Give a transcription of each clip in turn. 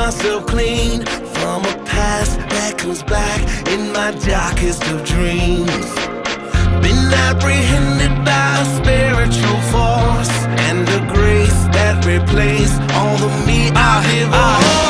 myself clean from a past that comes back in my darkest of dreams. Been apprehended by a spiritual force and a grace that replaced all the me I divorced.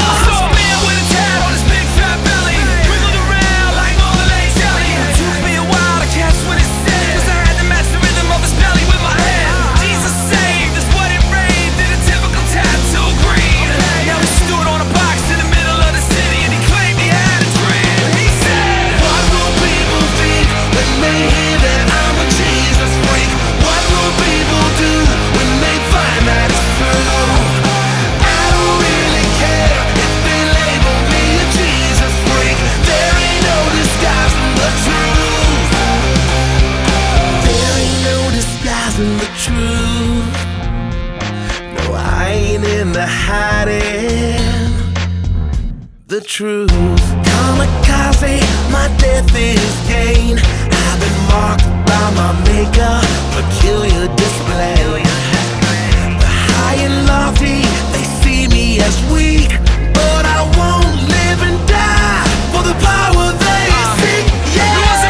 The truth, no, I ain't into hiding the truth. Kamikaze, my death is gain. I've been marked by my maker, peculiar display. The high and lofty, they see me as weak, but I won't live and die for the power they seek. Yeah.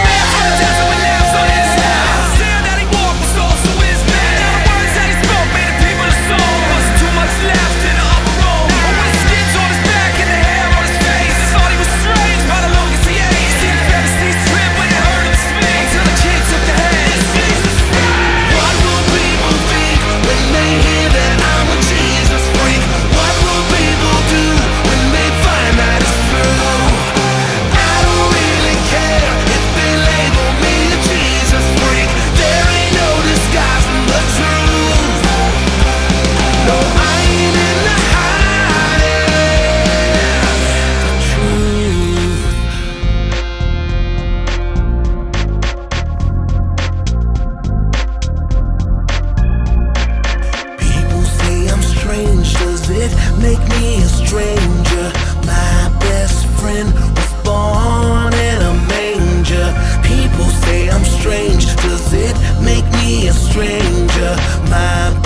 Make me a stranger. My best friend was born in a manger. People say I'm strange. Does it make me a stranger? My